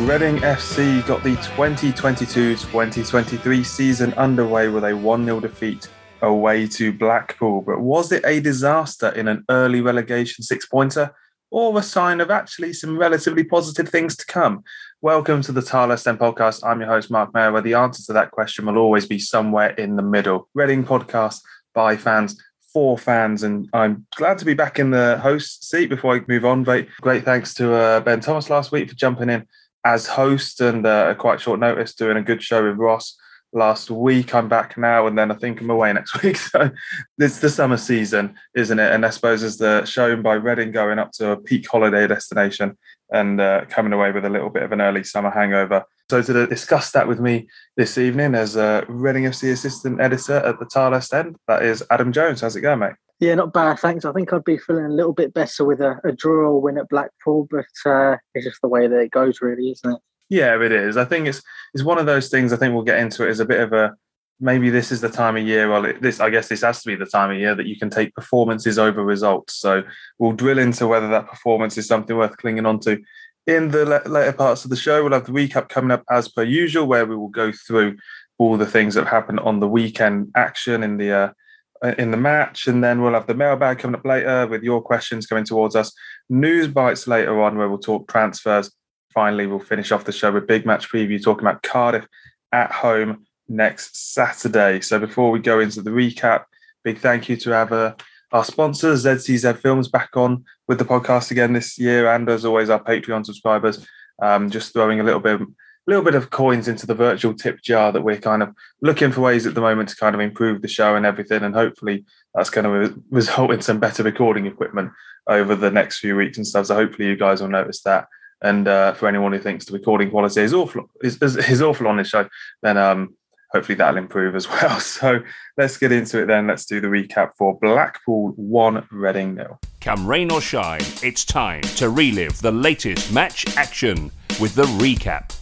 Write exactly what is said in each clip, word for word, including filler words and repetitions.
Reading F C got the twenty twenty-two twenty twenty-three season underway with a one nil defeat away to Blackpool. But was it a disaster in an early relegation six-pointer, or a sign of actually some relatively positive things to come? Welcome to the Tarlest End podcast. I'm your host, Mark Mayer, where the answer to that question will always be somewhere in the middle. Reading podcast by fans, for fans, and I'm glad to be back in the host seat before I move on. Great, great thanks to uh, Ben Thomas last week for jumping in as host and uh, at quite short notice doing a good show with Ross last week. I'm back now, and then I think I'm away next week. So it's the summer season, isn't it? And I suppose as the shown by Reading going up to a peak holiday destination and uh, coming away with a little bit of an early summer hangover. So to discuss that with me this evening as a Reading F C assistant editor at the Tarlest End, that is Adam Jones. How's it going, mate? Yeah, not bad, thanks. I think I'd be feeling a little bit better with a, a draw or win at Blackpool, but uh, it's just the way that it goes, really, isn't it? Yeah, it is. I think it's it's one of those things. I think we'll get into it as a bit of a, maybe this is the time of year, well, this I guess this has to be the time of year that you can take performances over results. So we'll drill into whether that performance is something worth clinging on to. In the later parts of the show, we'll have the recap coming up as per usual, where we will go through all the things that happened on the weekend action in the uh, in the match, and then we'll have the mailbag coming up later with your questions coming towards us. News bites later on, where we'll talk transfers. Finally, we'll finish off the show with big match preview, talking about Cardiff at home next Saturday. So before we go into the recap, big thank you to have uh, our sponsors, Z C Z Films, back on with the podcast again this year, and as always, our Patreon subscribers. Um, just throwing a little bit, a little bit of coins into the virtual tip jar that we're kind of looking for ways at the moment to kind of improve the show and everything, and hopefully that's going to re- result in some better recording equipment over the next few weeks and stuff. So hopefully you guys will notice that. And uh, for anyone who thinks the recording quality is awful, is, is, is awful on this show, then um, hopefully that'll improve as well. So let's get into it then. Let's do the recap for Blackpool one, Reading nil. Come rain or shine, it's time to relive the latest match action with the recap.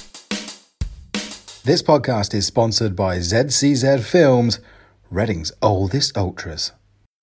This podcast is sponsored by Z C Z Films, Reading's oldest ultras.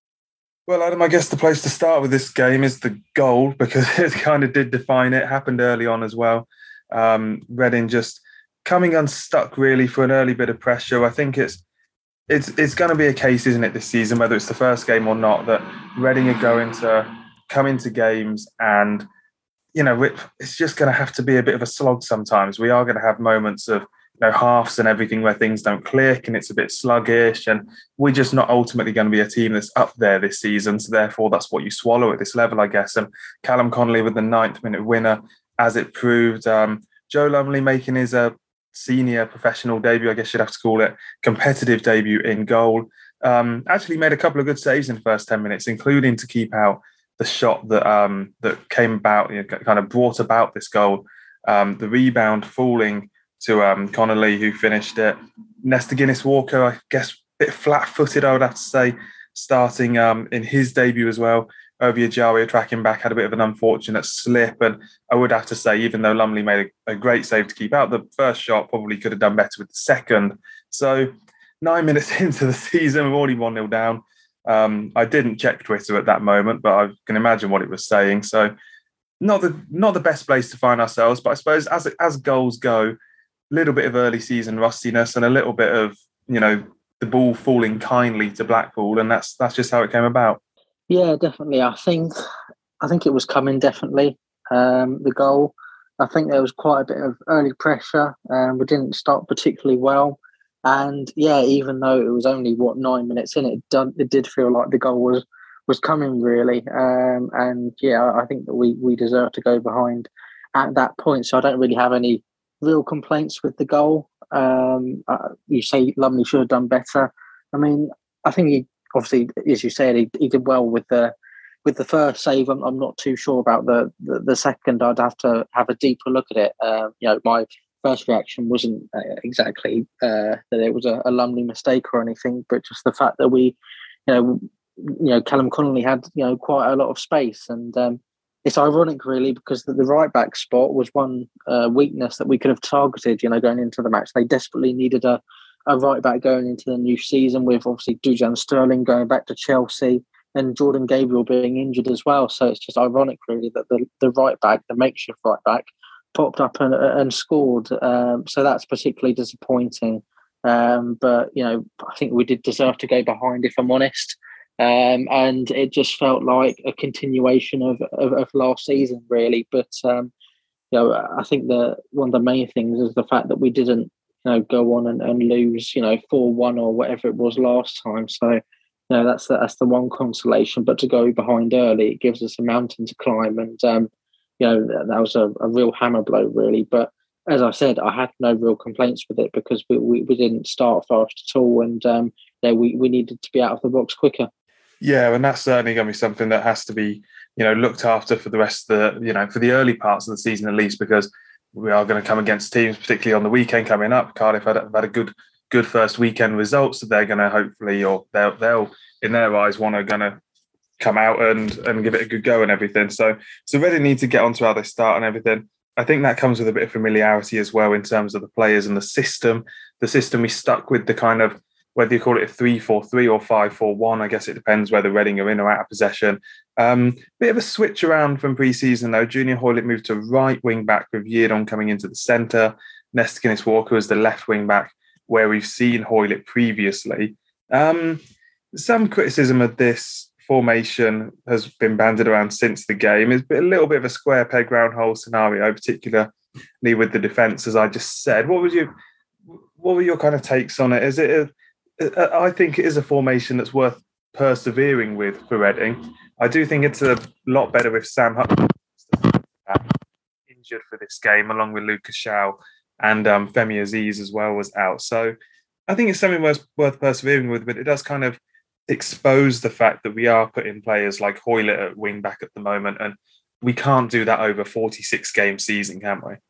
Well, Adam, I guess the place to start with this game is the goal, because it kind of did define it. Happened early on as well. Um, Reading just coming unstuck really for an early bit of pressure. I think it's it's it's going to be a case, isn't it, this season, whether it's the first game or not, that Reading are going to come into games and, you know, it's just going to have to be a bit of a slog sometimes. We are going to have moments of, you know, halves and everything where things don't click and it's a bit sluggish, and we're just not ultimately going to be a team that's up there this season. So therefore, that's what you swallow at this level, I guess. And Callum Connolly with the ninth minute winner, as it proved. Um, Joe Lumley making his uh, senior professional debut, I guess you'd have to call it, competitive debut in goal. Um, actually made a couple of good saves in the first ten minutes, including to keep out the shot that um, that came about, you know, kind of brought about this goal. Um, the rebound falling to um, Connolly, who finished it. Nesta Guinness-Walker, I guess, a bit flat-footed, I would have to say, starting um, in his debut as well. Ovie Ejaria tracking back, had a bit of an unfortunate slip. And I would have to say, even though Lumley made a, a great save to keep out the first shot, probably could have done better with the second. So nine minutes into the season, we're already one nil down. Um, I didn't check Twitter at that moment, but I can imagine what it was saying. So not the not the best place to find ourselves, but I suppose as as goals go, a little bit of early season rustiness and a little bit of, you know, the ball falling kindly to Blackpool, and that's that's just how it came about. Yeah, definitely. I think I think it was coming, definitely. Um, the goal. I think there was quite a bit of early pressure. Um, we didn't start particularly well. And yeah, even though it was only, what, nine minutes in, it done, it did feel like the goal was was coming, really. Um, and yeah, I think that we, we deserve to go behind at that point. So I don't really have any real complaints with the goal. Um, uh, you say Lumley should have done better. I mean, I think he, obviously, as you said, he, he did well with the with the first save. I'm, I'm not too sure about the, the the second. I'd have to have a deeper look at it. Uh, you know, my first reaction wasn't uh, exactly uh, that it was a, a Lumley mistake or anything, but just the fact that we, you know, you know, Callum Connolly had, you know, quite a lot of space, and um, it's ironic really because the, the right back spot was one uh, weakness that we could have targeted. You know, going into the match, they desperately needed a. a right back going into the new season, with obviously Dujan Sterling going back to Chelsea and Jordan Gabriel being injured as well. So it's just ironic really that the, the right back, the makeshift right back, popped up and, and scored. Um, so that's particularly disappointing. Um, but, you know, I think we did deserve to go behind, if I'm honest. Um, and it just felt like a continuation of, of, of last season, really. But, um, you know, I think that one of the main things is the fact that we didn't, you know, go on and, and lose, you know, four one or whatever it was last time. So, you know, that's the, that's the one consolation. But to go behind early, it gives us a mountain to climb. And, um, you know, that was a, a real hammer blow, really. But as I said, I had no real complaints with it because we, we, we didn't start fast at all. And, um, you know, we, we needed to be out of the box quicker. Yeah, and that's certainly going to be something that has to be, you know, looked after for the rest of the, you know, for the early parts of the season at least, because we are going to come against teams, particularly on the weekend coming up. Cardiff had, have had a good, good first weekend result, so they're going to hopefully, or they'll, they'll in their eyes, want to going to come out and and give it a good go and everything. So, so Reading need to get onto how they start and everything. I think that comes with a bit of familiarity as well in terms of the players and the system. The system we stuck with, the kind of, whether you call it a three four three or five four one, I guess it depends whether Reading are in or out of possession. Um, bit of a switch around from pre-season though. Junior Hoylett moved to right wing back with Yiadom coming into the centre. Nesta Guinness-Walker was the left wing back, where we've seen Hoylett previously. Um, some criticism of this formation has been bandied around since the game. It's been a little bit of a square peg round hole scenario, particularly with the defence, as I just said. What was your, what were your kind of takes on it? Is it a, I think it is a formation that's worth persevering with for Reading. I do think it's a lot better if Sam Hutton injured for this game, along with Lucas Shaw and um, Femi Aziz as well was out. So I think it's something worth, worth persevering with, but it does kind of expose the fact that we are putting players like Hoylett at wing back at the moment, and we can't do that over a forty-six game season, can we?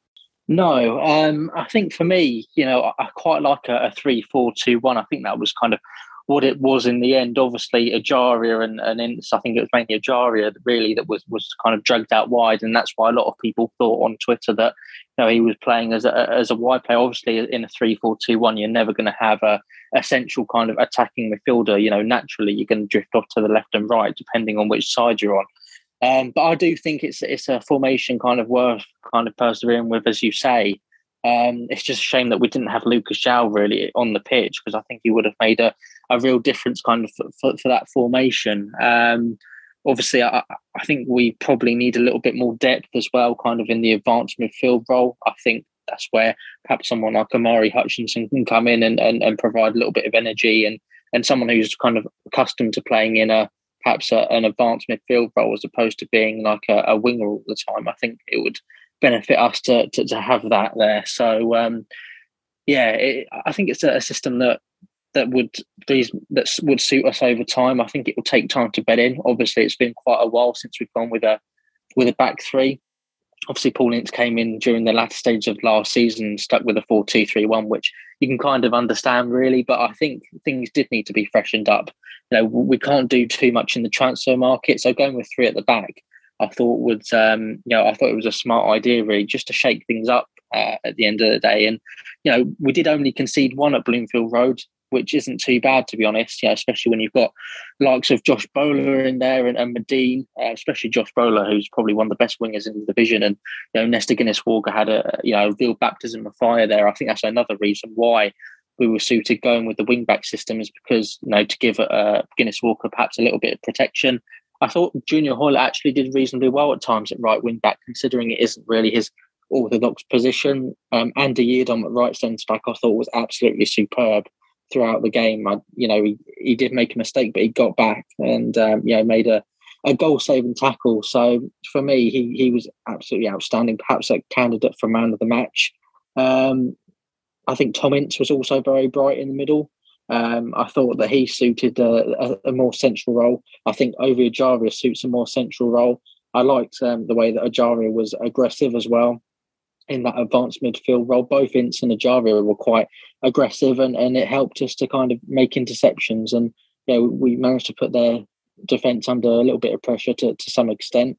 No, um, I think for me, you know, I, I quite like a, a three four two one. I think that was kind of what it was in the end. Obviously, Ajaria and, and Ince, I think it was mainly Ajaria really that was, was kind of dragged out wide. And that's why a lot of people thought on Twitter that, you know, he was playing as a, as a wide player. Obviously, in a three four two one, you're never going to have a essential kind of attacking midfielder. You know, naturally, you're going to drift off to the left and right, depending on which side you're on. Um, but I do think it's it's a formation kind of worth kind of persevering with, as you say. Um, it's just a shame that we didn't have Lucas Shaw really on the pitch, because I think he would have made a, a real difference kind of for, for, for that formation. Um, obviously, I, I think we probably need a little bit more depth as well, kind of in the advanced midfield role. I think that's where perhaps someone like Amari Hutchinson can come in and, and, and provide a little bit of energy, and, and someone who's kind of accustomed to playing in a perhaps a, an advanced midfield role as opposed to being like a, a winger all the time. I think it would benefit us to to, to have that there. So um, yeah, it, I think it's a, a system that that would these that would suit us over time. I think it will take time to bed in. Obviously, it's been quite a while since we've gone with a with a back three. Obviously, Paul Ince came in during the latter stage of last season and stuck with a four two three one, which you can kind of understand, really. But I think things did need to be freshened up. You know, we can't do too much in the transfer market, so going with three at the back, I thought would, um, you know, I thought it was a smart idea, really, just to shake things up uh, at the end of the day. And you know, we did only concede one at Bloomfield Road, which isn't too bad, to be honest. You know, especially when you've got likes of Josh Bowler in there and, and Medine, uh, especially Josh Bowler, who's probably one of the best wingers in the division. And you know, Nesta Guinness-Walker had a you know a real baptism of fire there. I think that's another reason why we were suited going with the wing-back system, is because, you know, to give uh, Guinness-Walker perhaps a little bit of protection. I thought Junior Hoylett actually did reasonably well at times at right wing-back, considering it isn't really his orthodox position. Um, Andy Yiadom at right centre-back I thought was absolutely superb throughout the game. I, you know, he, he did make a mistake, but he got back and, um, you know, made a, a goal-saving tackle. So for me, he he was absolutely outstanding, perhaps a candidate for man of the match. Um, I think Tom Ince was also very bright in the middle. Um, I thought that he suited a, a, a more central role. I think Ovie Ajaria suits a more central role. I liked um, the way that Ajaria was aggressive as well in that advanced midfield role. Both Ince and Ajaria were quite aggressive, and, and it helped us to kind of make interceptions. And you know, we managed to put their defence under a little bit of pressure to, to some extent.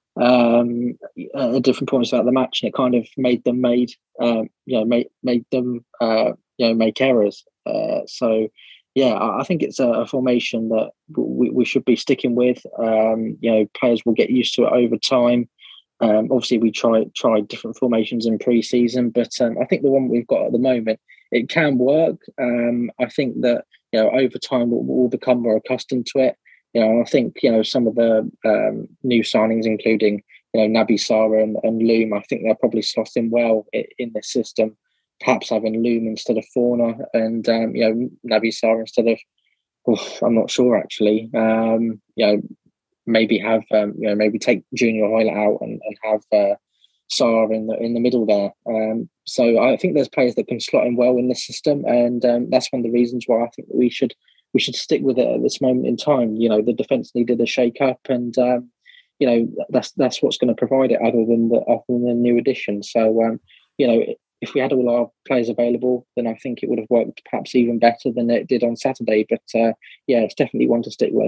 Um, at different points throughout the match, and it kind of made them made um, you know made made them uh, you know make errors. Uh, so yeah, I, I think it's a, a formation that we, we should be sticking with. Um, you know, players will get used to it over time. Um, obviously, we tried tried different formations in pre-season, but um, I think the one we've got at the moment, it can work. Um, I think that, you know, over time we'll, we'll become more accustomed to it. You know, I think, you know, some of the um, new signings, including, you know, Naby Sarr and, and Loom, I think they'll probably slot in well in, in this system. Perhaps having Loom instead of Forner, and um, you know, Naby Sarr instead of, oh, I'm not sure actually. Um, you know, maybe have um, you know maybe take Junior Hoylett out and, and have uh, Sarr in the in the middle there. Um, so I think there's players that can slot in well in this system, and um, that's one of the reasons why I think that we should we should stick with it at this moment in time. You know, the defence needed a shake up, and um, you know that's that's what's going to provide it, other than the other than the new addition. So um, you know. If we had all our players available, then I think it would have worked perhaps even better than it did on Saturday. But uh, yeah, it's definitely one to stick with.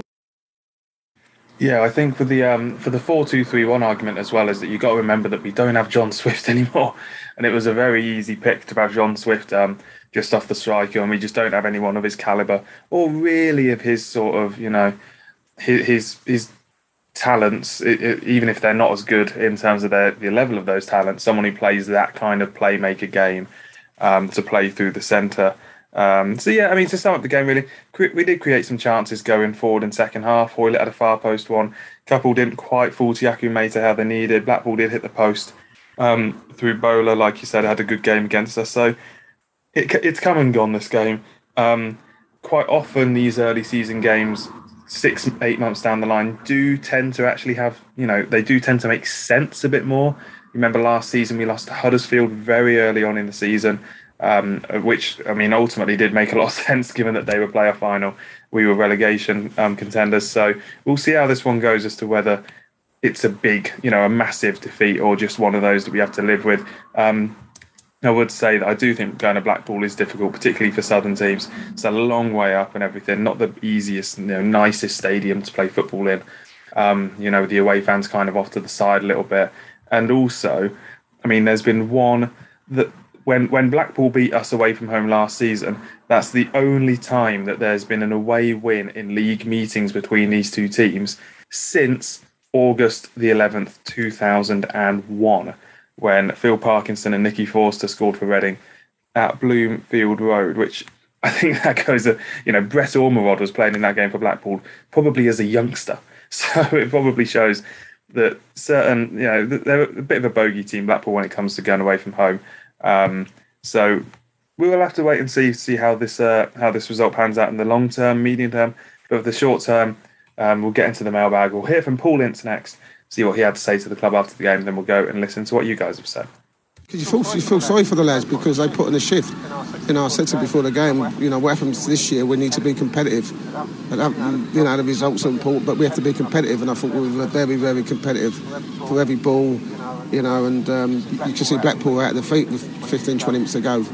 Yeah, I think for the um, for the four two three one argument as well, is that you got to remember that we don't have John Swift anymore, and it was a very easy pick to have John Swift um, just off the striker, and we just don't have anyone of his calibre or really of his sort of, you know, his his, his talents, it, it, even if they're not as good in terms of their the level of those talents, someone who plays that kind of playmaker game um, to play through the centre. Um, so yeah, I mean, to sum up the game, really, we did create some chances going forward in second half. Hoylett had a far post one. Couple didn't quite fall to Yaku Mata how they needed. Blackpool did hit the post um, through Bowler, like you said, had a good game against us. So it, it's come and gone, this game. Um, quite often these early season games, six, eight months down the line, do tend to actually have, you know, they do tend to make sense a bit more. Remember last season we lost to Huddersfield very early on in the season, um, which, I mean, ultimately did make a lot of sense given that they were playoff final. We were relegation um, contenders. So we'll see how this one goes as to whether it's a big, you know, a massive defeat or just one of those that we have to live with. Um, I would say that I do think going to Blackpool is difficult, particularly for southern teams. It's a long way up and everything. Not the easiest, you know, nicest stadium to play football in. Um, you know, the away fans kind of off to the side a little bit. And also, I mean, there's been one that when when Blackpool beat us away from home last season, that's the only time that there's been an away win in league meetings between these two teams since August the eleventh, two thousand one. When Phil Parkinson and Nicky Forster scored for Reading at Bloomfield Road, which I think that goes, a, you know, Brett Ormerod was playing in that game for Blackpool, probably as a youngster. So it probably shows that certain, you know, they're a bit of a bogey team, Blackpool, when it comes to going away from home. Um, so we will have to wait and see see how this uh, how this result pans out in the long term, medium term. But for the short term, um, we'll get into the mailbag. We'll hear from Paul Ince next. See what he had to say to the club after the game, then we'll go and listen to what you guys have said. Because you feel, you feel sorry for the lads because they put in a shift. You know, I said to them before the game, you know, what happens this year, we need to be competitive. And, you know, the results are important, but we have to be competitive. And I thought we were very, very competitive for every ball, you know, and um, you can see Blackpool out of the feet with fifteen, twenty minutes to go.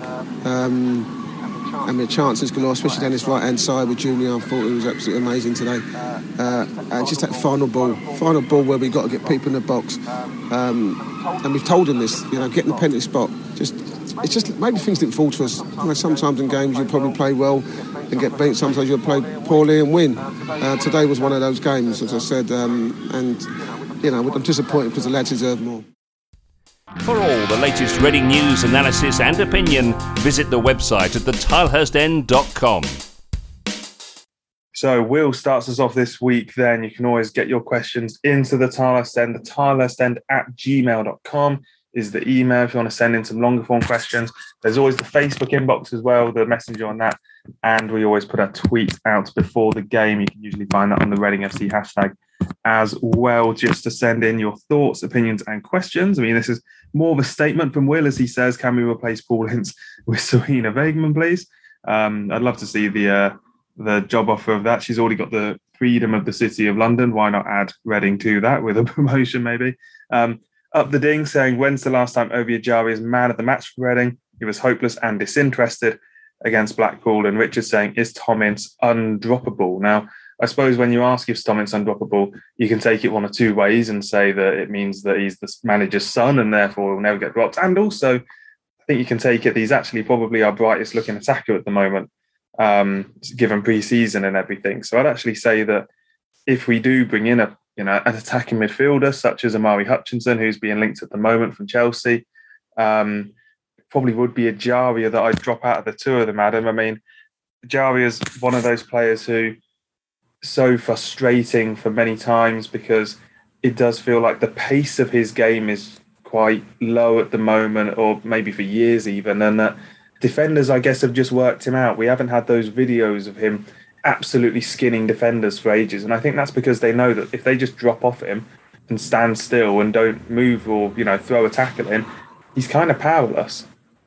Um, and the chances galore, especially down this right-hand side with Junior. I thought it was absolutely amazing today. Uh, and just that final ball, final ball where we got to get people in the box. Um, and we've told them this, you know, getting the penalty spot. Just, it's just maybe things didn't fall to us. You know, sometimes in games you probably play well and get beat. Sometimes you'll play poorly and win. Uh, today was one of those games, as I said. Um, and you know, I'm disappointed because the lads deserve more. For all the latest Reading news, analysis and opinion, visit the website at the tilehurst end dot com. So Will starts us off this week then. You can always get your questions into the Tilehurst End. The tilehurst end at gmail dot com is the email if you want to send in some longer form questions. There's always the Facebook inbox as well, the messenger on that. And we always put a tweet out before the game. You can usually find that on the Reading F C hashtag as well, just to send in your thoughts, opinions and questions. I mean, this is more of a statement from Will, as he says, can we replace Paul Ince with Sarina Wegemann, please? Um, I'd love to see the uh, the job offer of that. She's already got the freedom of the City of London. Why not add Reading to that with a promotion maybe? Um, Up the Ding saying, when's the last time Ovie Ejaria is man of the match for Reading? He was hopeless and disinterested against Blackpool. And Richard saying, is Tom Ince undroppable? Now, I suppose when you ask if Tom Ince undroppable, you can take it one or two ways and say that it means that he's the manager's son and therefore will never get dropped. And also, I think you can take it that he's actually probably our brightest looking attacker at the moment, um, given pre-season and everything. So I'd actually say that if we do bring in a you know, an attacking midfielder such as Amari Hutchinson, who's being linked at the moment from Chelsea. Um, probably would be Ejaria that I'd drop out of the two of them, Adam. I mean, Ejaria is one of those players who so frustrating for many times because it does feel like the pace of his game is quite low at the moment, or maybe for years even. And that defenders, I guess, have just worked him out. We haven't had those videos of him absolutely skinning defenders for ages. And I think that's because they know that if they just drop off him and stand still and don't move or, you know, throw a tackle in, he's kind of powerless.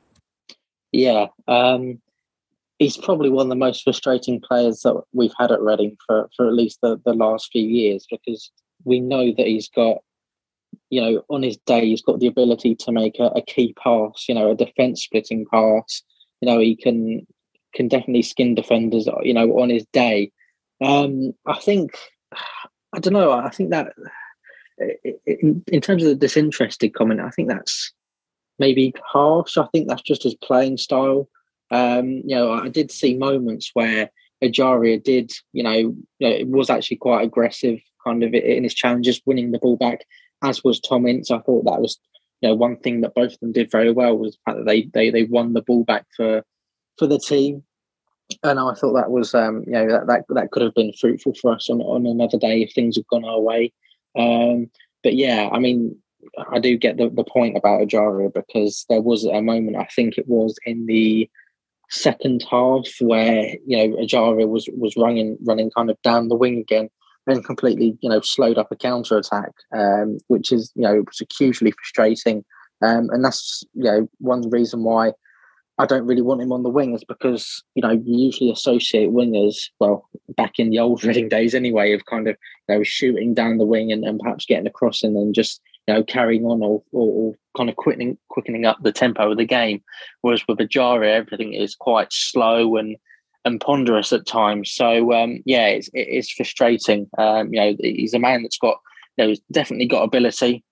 Yeah. Um, he's probably one of the most frustrating players that we've had at Reading for, for at least the, the last few years, because we know that he's got, you know, on his day, he's got the ability to make a, a key pass, you know, a defence splitting pass. You know, he can can definitely skin defenders, you know, on his day. Um, I think, I don't know, I think that in, in terms of the disinterested comment, I think that's maybe harsh. I think that's just his playing style. Um, you know, I did see moments where Ejaria did, you know, you know, it was actually quite aggressive kind of in his challenges, winning the ball back, as was Tom Ince. I thought that was, you know, one thing that both of them did very well was the fact that they they they won the ball back for for the team. And I thought that was, um, you know, that, that that could have been fruitful for us on, on another day if things had gone our way. Um, but yeah, I mean, I do get the, the point about Ejaria, because there was a moment, I think it was in the second half, where, you know, Ejaria was was running running kind of down the wing again and completely, you know, slowed up a counter attack, um, which is, you know, it was hugely frustrating. Um, and that's, you know, one reason why I don't really want him on the wing, is because, you know, you usually associate wingers, well, back in the old Reading days anyway, of kind of, you know, shooting down the wing and, and perhaps getting across and then just, you know, carrying on or, or, or kind of quickening, quickening up the tempo of the game. Whereas with Ejaria, everything is quite slow and and ponderous at times. So, um, yeah, it's, it is frustrating. Um, you know, he's a man that's got, you know, he's definitely got ability,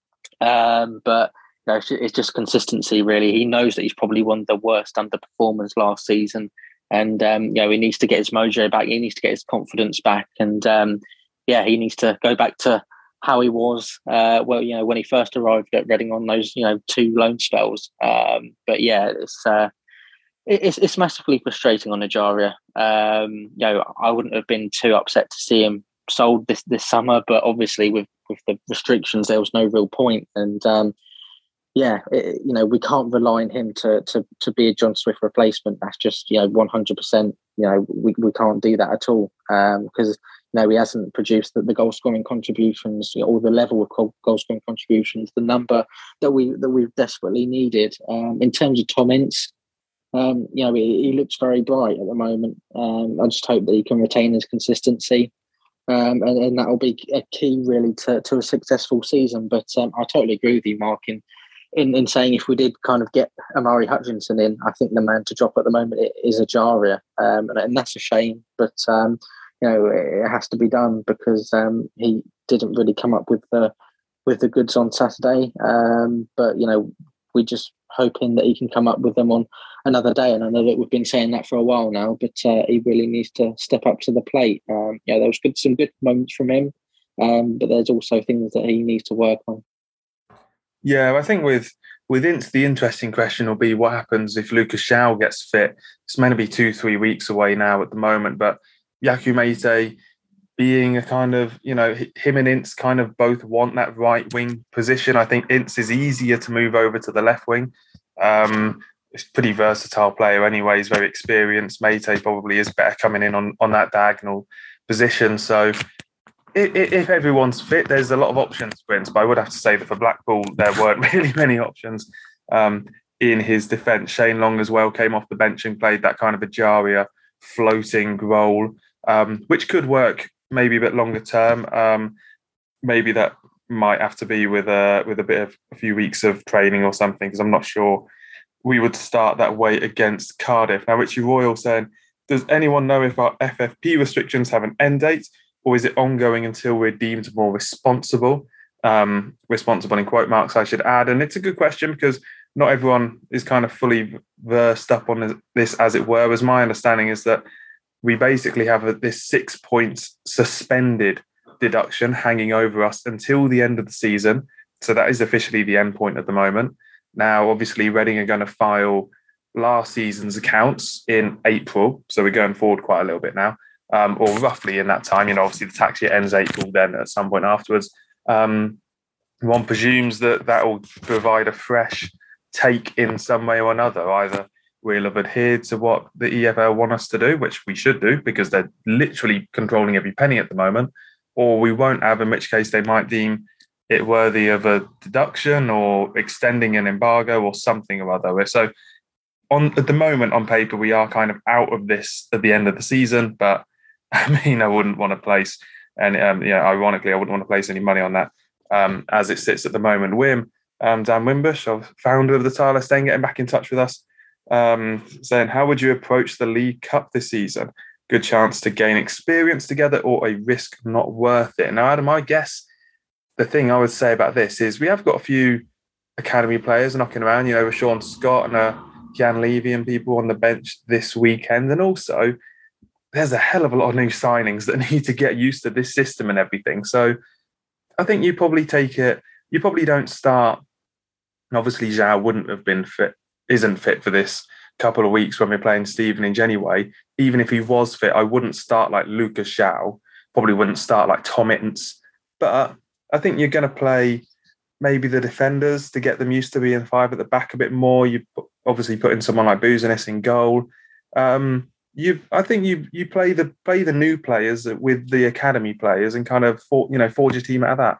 um, but you know, it's just consistency, really. He knows that he's probably one of the worst underperformers last season, and um, you know, he needs to get his mojo back. He needs to get his confidence back, and um, yeah, he needs to go back to how he was. Uh, well, you know, when he first arrived at Reading on those, you know, two loan spells. Um, but yeah, it's uh, it's it's massively frustrating on Ejaria. Um, you know, I wouldn't have been too upset to see him sold this this summer, but obviously with with the restrictions, there was no real point, and um, yeah, it, you know, we can't rely on him to to to be a John Swift replacement. That's just, you know, one hundred percent. You know, we, we can't do that at all, because um, you know, he hasn't produced the, the goal scoring contributions, you know, or the level of goal scoring contributions, the number that we that we've desperately needed. Um, in terms of Tom Ince, um, you know, he, he looks very bright at the moment. Um, I just hope that he can retain his consistency. Um, and, and that will be a key, really, to, to a successful season. But um, I totally agree with you, Mark, in, in, in saying if we did kind of get Amari Hutchinson in, I think the man to drop at the moment is Ejaria. Um, and, and that's a shame. But, um, you know, it has to be done, because um, he didn't really come up with the with the goods on Saturday. Um, but, you know, we're just hoping that he can come up with them on another day. And I know that we've been saying that for a while now, but uh, he really needs to step up to the plate. Um, yeah, there was good, some good moments from him, um, but there's also things that he needs to work on. Yeah, I think with with Ince, the interesting question will be what happens if Lucas João gets fit. It's meant to be two, three weeks away now at the moment, but Yakou Meite being a kind of, you know, him and Ince kind of both want that right wing position. I think Ince is easier to move over to the left wing. Um, He's a pretty versatile player anyway. He's very experienced. Meite probably is better coming in on, on that diagonal position. So if, if everyone's fit, there's a lot of options for Ince. But I would have to say that for Blackpool, there weren't really many options um, in his defence. Shane Long as well came off the bench and played that kind of Ejaria floating role, um, which could work maybe a bit longer term. Um, maybe that might have to be with a, with a bit of a few weeks of training or something, because I'm not sure we would start that way against Cardiff. Now, Richie Royal saying, does anyone know if our F F P restrictions have an end date, or is it ongoing until we're deemed more responsible? Um, responsible in quote marks, I should add. And it's a good question, because not everyone is kind of fully versed up on this, as it were. As my understanding is that we basically have a, this six points suspended deduction hanging over us until the end of the season. So that is officially the end point at the moment. Now, obviously, Reading are going to file last season's accounts in April. So we're going forward quite a little bit now, um, or roughly in that time. You know, obviously the tax year ends April then at some point afterwards. Um, one presumes that that will provide a fresh take in some way or another. Either we'll have adhered to what the E F L want us to do, which we should do because they're literally controlling every penny at the moment, or we won't have, in which case they might deem it worthy of a deduction or extending an embargo or something or other. So on at the moment, on paper, we are kind of out of this at the end of the season, but I mean, I wouldn't want to place, and um, yeah, ironically, I wouldn't want to place any money on that um, as it sits at the moment. Wim, um, Dan Wimbush, founder of the Tilehurst End, getting back in touch with us, um, saying, how would you approach the League Cup this season? Good chance to gain experience together or a risk not worth it? Now, Adam, I guess the thing I would say about this is we have got a few academy players knocking around, you know, Sean Scott and uh, Jan Levy and people on the bench this weekend. And also, there's a hell of a lot of new signings that need to get used to this system and everything. So I think you probably take it, you probably don't start, and obviously Zhao wouldn't have been fit, isn't fit for this couple of weeks when we're playing Stevenage anyway. Even if he was fit, I wouldn't start like Lucas Zhao, probably wouldn't start like Tom Ince. But I think you're going to play maybe the defenders to get them used to being five at the back a bit more. You obviously put in someone like Buzenis in goal. Um, you, I think you you play the play the new players with the academy players and kind of for, you know forge your team out of that.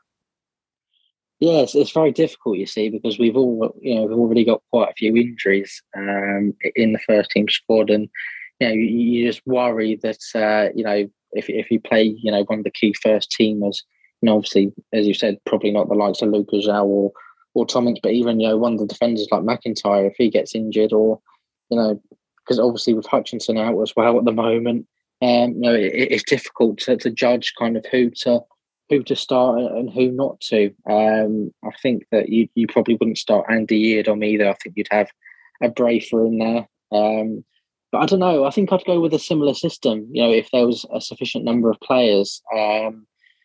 Yes, it's very difficult, you see, because we've all you know we've already got quite a few injuries um, in the first team squad, and you know you, you just worry that uh, you know if if you play you know one of the key first teamers. And obviously, as you said, probably not the likes of Lucas Zhao or or Tom Ince, but even you know one of the defenders like McIntyre, if he gets injured, or you know, because obviously with Hutchinson out as well at the moment, um, you know, it, it's difficult to, to judge kind of who to who to start and who not to. Um, I think that you you probably wouldn't start Andy Yiadom either. I think you'd have a Brafer in there. Um, but I don't know. I think I'd go with a similar system. You know, if there was a sufficient number of players. Um,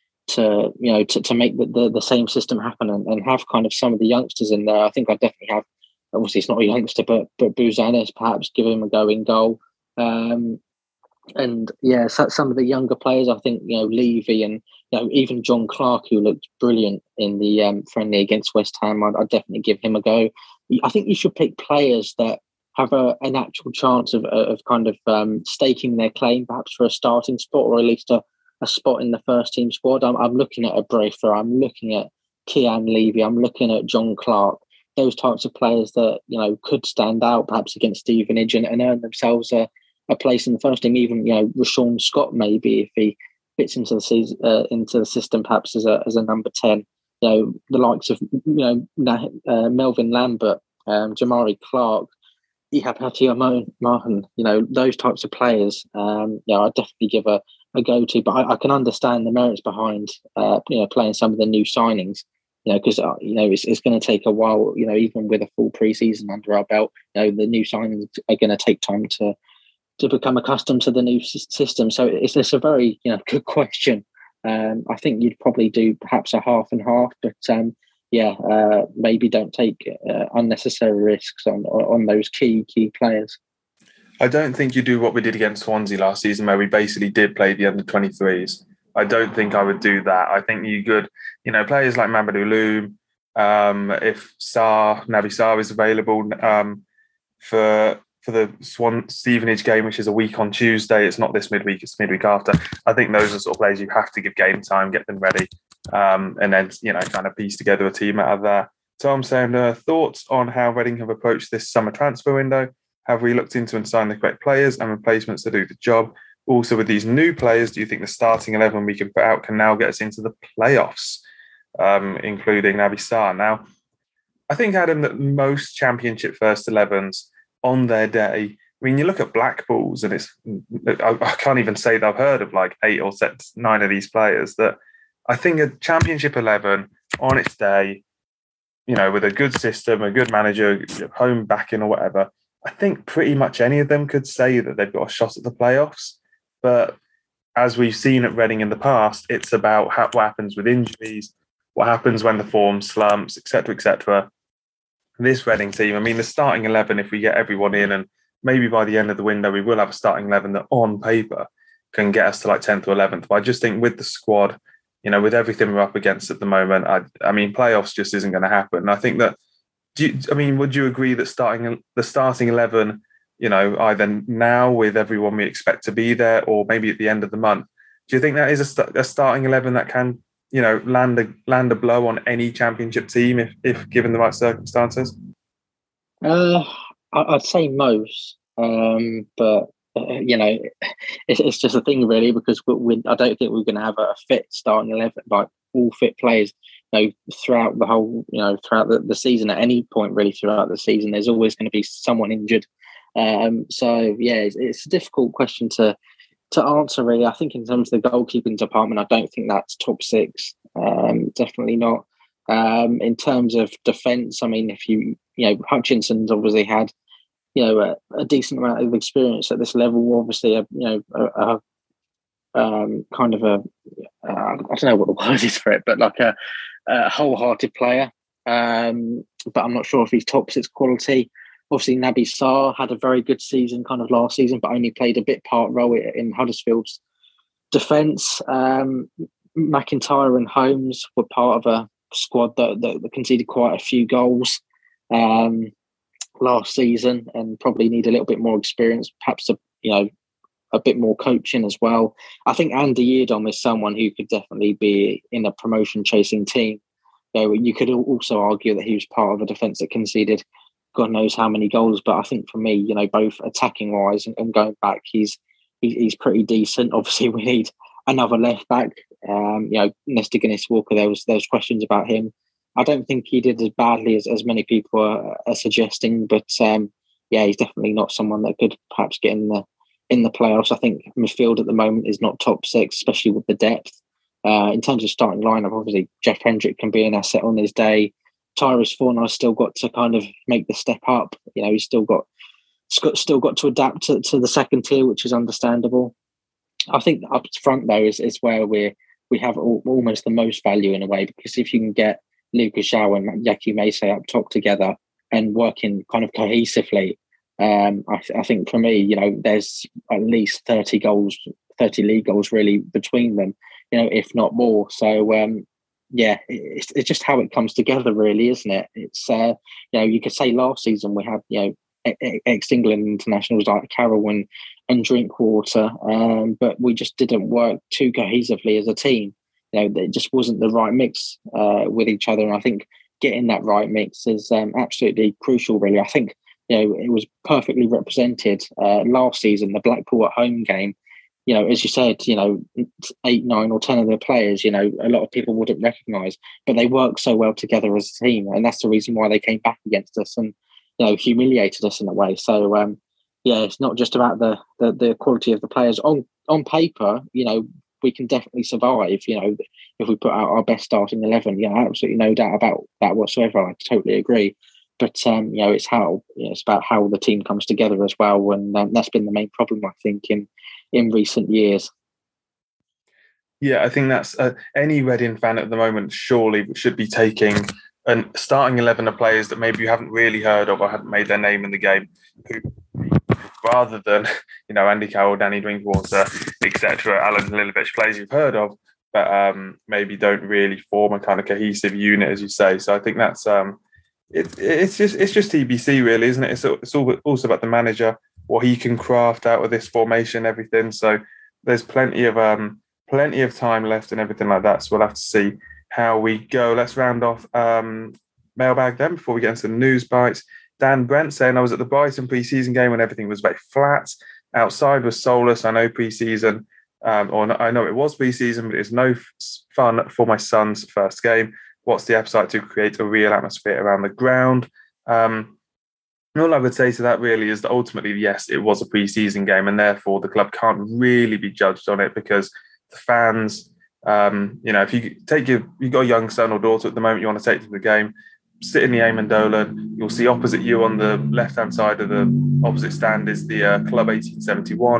to you know to, to make the, the, the same system happen and, and have kind of some of the youngsters in there. I think I'd definitely have, obviously it's not a youngster, but but Buzenis, perhaps give him a go in goal. Um, and yeah, so, some of the younger players, I think, you know, Levy and you know even John Clark, who looked brilliant in the um, friendly against West Ham, I'd, I'd definitely give him a go. I think you should pick players that have a, an actual chance of, of kind of um, staking their claim, perhaps for a starting spot or at least a a spot in the first team squad. I'm, I'm looking at a Brafer, I'm looking at Kian Levy, I'm looking at John Clark, those types of players that, you know, could stand out perhaps against Stevenage and, and earn themselves a, a place in the first team. Even, you know, Rashawn Scott, maybe if he fits into the season, uh, into the system, perhaps as a as a number ten. You know, the likes of, you know, uh, Melvin Lambert, um, Jamari Clark, Ihab Hatia Mahan, you know, those types of players. Um, you know, I'd definitely give a a go-to, but I, I can understand the merits behind uh, you know playing some of the new signings, you know, because uh, you know it's, it's going to take a while, you know, even with a full pre-season under our belt, you know, the new signings are going to take time to to become accustomed to the new s- system. So it's, it's a very you know good question. Um, I think you'd probably do perhaps a half and half, but um, yeah, uh, maybe don't take uh, unnecessary risks on on those key key players. I don't think you do what we did against Swansea last season, where we basically did play the under twenty-threes. I don't think I would do that. I think you could, you know, players like Mamadou Loum, um, if Sarr, Naby Sarr is available um, for for the Swan Stevenage game, which is a week on Tuesday. It's not this midweek, it's midweek after. I think those are sort of players you have to give game time, get them ready, um, and then, you know, kind of piece together a team out of that. Tom saying, uh, thoughts on how Reading have approached this summer transfer window? Have we looked into and signed the correct players and replacements to do the job? Also, with these new players, do you think the starting eleven we can put out can now get us into the playoffs, um, including Naby Sarr? Now, I think, Adam, that most championship first elevens on their day, I mean, you look at Blackpool's and it's, I, I can't even say that I've heard of like eight or nine of these players, that I think a championship eleven on its day, you know, with a good system, a good manager, home backing or whatever, I think pretty much any of them could say that they've got a shot at the playoffs. But as we've seen at Reading in the past, it's about how, what happens with injuries, what happens when the form slumps, et cetera, et cetera. This Reading team, I mean, the starting eleven, if we get everyone in, and maybe by the end of the window, we will have a starting eleven that on paper can get us to like tenth or eleventh. But I just think with the squad, you know, with everything we're up against at the moment, I, I mean, playoffs just isn't going to happen. And I think that, do you, I mean, would you agree that starting the starting eleven, you know, either now with everyone we expect to be there or maybe at the end of the month, do you think that is a, st- a starting eleven that can, you know, land a land a blow on any championship team if, if given the right circumstances? Uh, I'd say most, um, but uh, you know, it's, it's just a thing really, because we, we, I don't think we're going to have a fit starting eleven, like all fit players. You know, throughout the whole, you know, throughout the, the season, at any point really throughout the season, there's always going to be someone injured. Um, so yeah, it's, it's a difficult question to to answer really. I think in terms of the goalkeeping department, I don't think that's top six. Um, definitely not. Um, in terms of defence, I mean, if you you know, Hutchinson's obviously had you know a, a decent amount of experience at this level. Obviously, a, you know, a, a um, kind of a uh, I don't know what the word is for it, but like a, a wholehearted player. Um, but I'm not sure if he's top six quality. Obviously, Naby Sarr had a very good season kind of last season, but only played a bit part role in Huddersfield's defence. Um, McIntyre and Holmes were part of a squad that, that, that conceded quite a few goals um, last season and probably need a little bit more experience, perhaps a, you know, a bit more coaching as well. I think Andy Yiadom is someone who could definitely be in a promotion-chasing team. So you could also argue that he was part of a defence that conceded God knows how many goals, but I think for me, you know, both attacking wise and, and going back, he's he, he's pretty decent. Obviously, we need another left back. Um, you know, Nesta Guinness-Walker. There was there was questions about him. I don't think he did as badly as, as many people are, are suggesting, but um, yeah, he's definitely not someone that could perhaps get in the in the playoffs. I think midfield at the moment is not top six, especially with the depth. Uh, in terms of starting lineup, obviously Jeff Hendrick can be an asset on his day. Tyrus Fornar's still got to kind of make the step up. You know, he's still got still got to adapt to, to the second tier, which is understandable. I think up front though is, is where we we have all, almost the most value in a way, because if you can get Lucas Zhao and Yaki Mese up top together and working kind of cohesively, um, I, I think for me, you know, there's at least thirty goals, thirty league goals really between them, you know, if not more. So. Um, Yeah, it's, it's just how it comes together, really, isn't it? It's uh, you know, you could say last season we had you know ex-England internationals like Carroll and, and Drinkwater, um, but we just didn't work too cohesively as a team. You know, it just wasn't the right mix uh, with each other, and I think getting that right mix is um, absolutely crucial. Really, I think you know it was perfectly represented uh, last season. The Blackpool at home game. You know, as you said, you know, eight, nine or ten of the players, you know, a lot of people wouldn't recognise, but they work so well together as a team. And that's the reason why they came back against us and, you know, humiliated us in a way. So, um, yeah, it's not just about the, the the quality of the players. On on paper, you know, we can definitely survive, you know, if we put out our best starting eleven. Yeah, absolutely no doubt about that whatsoever. I totally agree. But, um, you know, it's how, you know, it's about how the team comes together as well. And um, that's been the main problem, I think, in in recent years. Yeah, I think that's uh, any Reading fan at the moment surely should be taking and starting eleven of players that maybe you haven't really heard of or haven't made their name in the game, who, rather than, you know, Andy Carroll, Danny Drinkwater, et cetera, Alan Halilovic, players you've heard of, but um, maybe don't really form a kind of cohesive unit, as you say. So I think that's um, it, it's just it's just T B C, really, isn't it? It's it's all also about the manager, what he can craft out of this formation, everything. So there's plenty of um, plenty of time left and everything like that. So we'll have to see how we go. Let's round off um, mailbag then before we get into the news bites. Dan Brent saying, I was at the Brighton pre-season game when everything was very flat. Outside was soulless. I know pre-season, um, or no, I know it was pre-season, but it's no fun for my son's first game. What's the appetite to create a real atmosphere around the ground? Um, And all I would say to that really is that ultimately, yes, it was a pre-season game, and therefore the club can't really be judged on it because the fans, um, you know, if you take your, you've got a young son or daughter at the moment, you want to take to the game, sit in the Eamon Dolan, you'll see opposite you on the left-hand side of the opposite stand is the uh, Club eighteen seventy-one.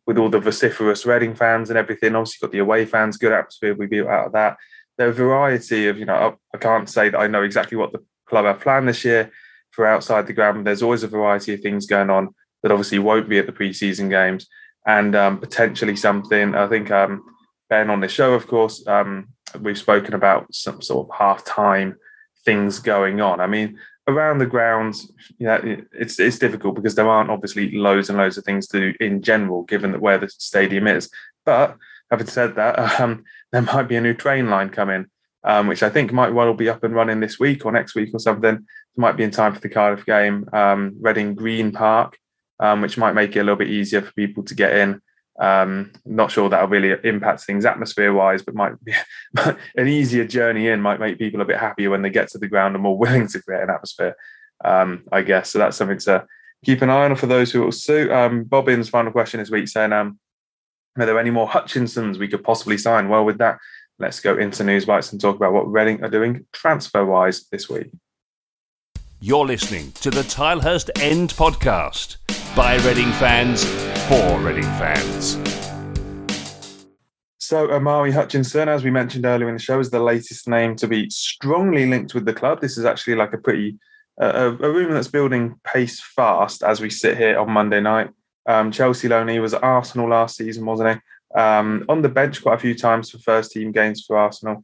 with all the vociferous Reading fans and everything. Obviously, got the away fans, good atmosphere. We built out of that. There are a variety of, you know, I can't say that I know exactly what the club have planned this year for outside the ground. There's always a variety of things going on that obviously won't be at the pre-season games, and um, potentially something. I think um, Ben on the show, of course, um, we've spoken about some sort of half-time things going on. I mean, around the grounds, you know, it's it's difficult because there aren't obviously loads and loads of things to do in general, given that where the stadium is. But having said that, um, there might be a new train line coming, um, which I think might well be up and running this week or next week or something. It might be in time for the Cardiff game, um, Reading Green Park, um, which might make it a little bit easier for people to get in. Um, not sure that'll really impact things atmosphere-wise, but might be an easier journey in might make people a bit happier when they get to the ground and more willing to create an atmosphere, um, I guess. So that's something to keep an eye on for those who it will suit. Um, Bobbin's final question this week saying, um, are there any more Hutchinsons we could possibly sign? Well, with that, let's go into News Bites and talk about what Reading are doing transfer-wise this week. You're listening to the Tilehurst End podcast by Reading fans for Reading fans. So Omari Hutchinson, as we mentioned earlier in the show, is the latest name to be strongly linked with the club. This is actually like a pretty uh, a rumour that's building pace fast as we sit here on Monday night. Um, Chelsea loan, he was at Arsenal last season, wasn't he? Um, on the bench quite a few times for first team games for Arsenal.